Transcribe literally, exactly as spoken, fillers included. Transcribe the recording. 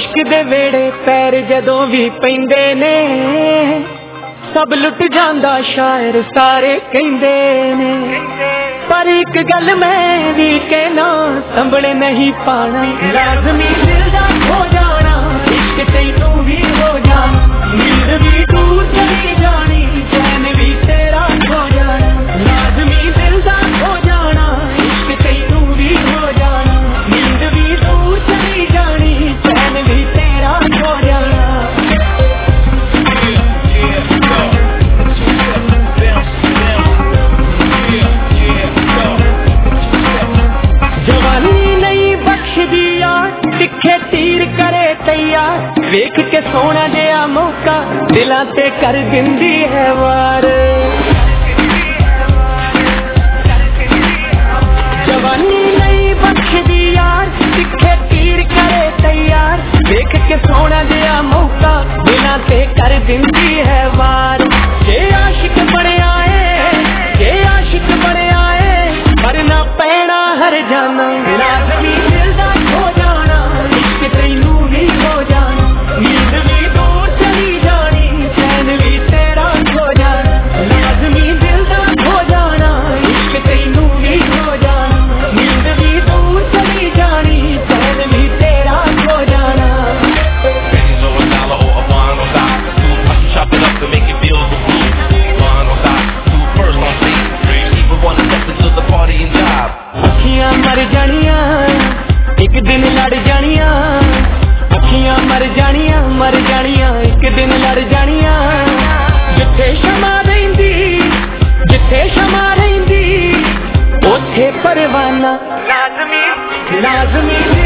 इश्क दे वेड़े पैर जदों भी पैंदे ने सब लुट जांदा शायर सारे कहंदे ने पर एक गल मैं भी कहना संभले नहीं पाना लाजमी दिल दा हो जाना इश्क तैनू भी हो जाना नींद भी दूर चली जानी चैन भी तेरा हो जाना लाजमी दिल दा हो जाना इश्क तैनू भी हो जाना नींद भी दूर चली जानी चैन भी तेरा हो जाना तिखे तीर करे तैयार वेख के सोना जिहा मौका दिलां ते कर दिंदी है वार जवानी नहीं बख्शदी यार तिखे तीर करे तैयार वेख के सोना जिहा मौका दिलां ते कर दिंदी है वार जे आशिक बने आए जे आशिक बने आए मरना पैना हर जाना लाजमी दिल दा हो जाना इश्क तैनू भी हो जाना नींद भी दूर चली जानी चैन भी तेरा हो जाना लाजमी दिल दा हो जाना इश्क तैनू भी हो जाना नींद भी दूर चली जानी चैन भी तेरा हो जाना Pennies or a dollar or a bond or stock. Two plus you chop it up to make it feel the blue. Bond or stock, two first on stage. People wanna step into the party and job. अखियां मर जानियां एक दिन लड़ जानियां अखियां मर जानियां मर जानियां एक दिन लड़ जानियां जिथे शमा रहिंदी जिथे शमा रहिंदी ओथे परवाना लाजमी लाजमी